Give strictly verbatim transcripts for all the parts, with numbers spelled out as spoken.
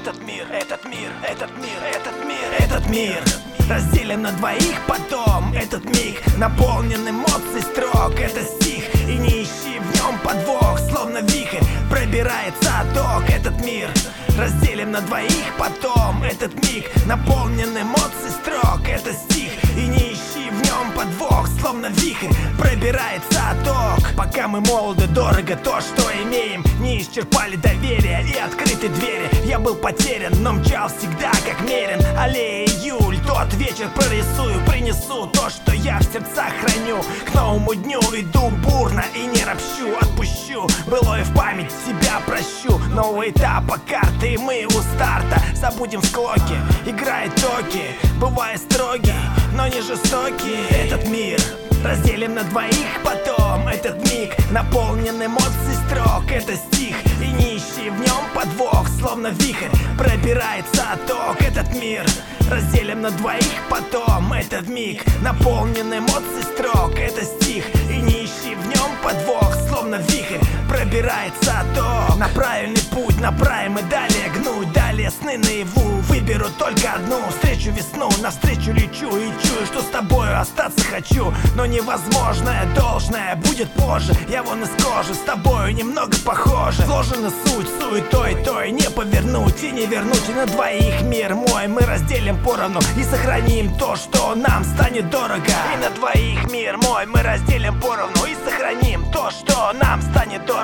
Этот мир, этот мир, этот мир, этот мир, этот мир разделим на двоих потом. Этот миг наполнен эмоций строк. Это стих, и не ищи в нем подвох. Словно вихрь пробирается ток. Этот мир разделим на двоих потом. Этот миг наполнен эмоций строк. Это стих, и не ищи в нем подвох. Словно вихрь пробирается ток. Пока мы молоды, дорого то, что имеем. Не исчерпали доверия и открыты двери. Я был потерян, но мчал всегда как мерен. Аллея июль, тот вечер прорисую. Принесу то, что я в сердцах храню. К новому дню иду бурно и не ропщу. Отпущу былое в память, себя прощу. Новый этап, карты, и мы у старта. Забудем склоки, играет токи. Бывая строгий, но не жестокий. Этот мир разделим на двоих потом. Этот миг наполнен эмоций строк. Это стих, и не ищи в нем подвох. Словно вихрь пробирается ток. Этот мир разделим на двоих потом. Этот миг наполнен эмоций строк. Это стих, и не ищи в нем подвох. Словно вихрь пробирается ток. На правильный путь направим и далее гнуть. Далее сны наяву, выберу только одну. Встречу весну, навстречу лечу. И чую, что с тобою остаться хочу. Но невозможное, должное будет позже. Я вон из кожи, с тобою немного похоже. Сложена суть, суетой той не повернуть и не вернуть. И на двоих мир мой мы разделим поровну. И сохраним то, что нам станет дорого. И на двоих мир мой мы разделим поровну. И сохраним то, что нам станет дорого.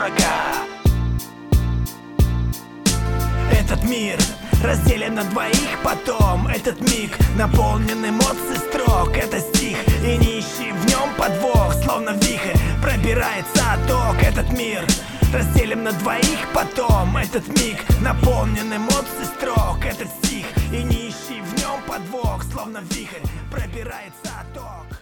Этот мир разделим на двоих потом. Этот миг наполнен эмоций строк. Это стих, и не ищи в нем подвох. Словно вихрь пробирается ток. Этот мир разделим на двоих потом. Этот миг наполнен эмоций строк. Этот стих, и не ищи в нем подвох. Словно вихрь пробирается ток.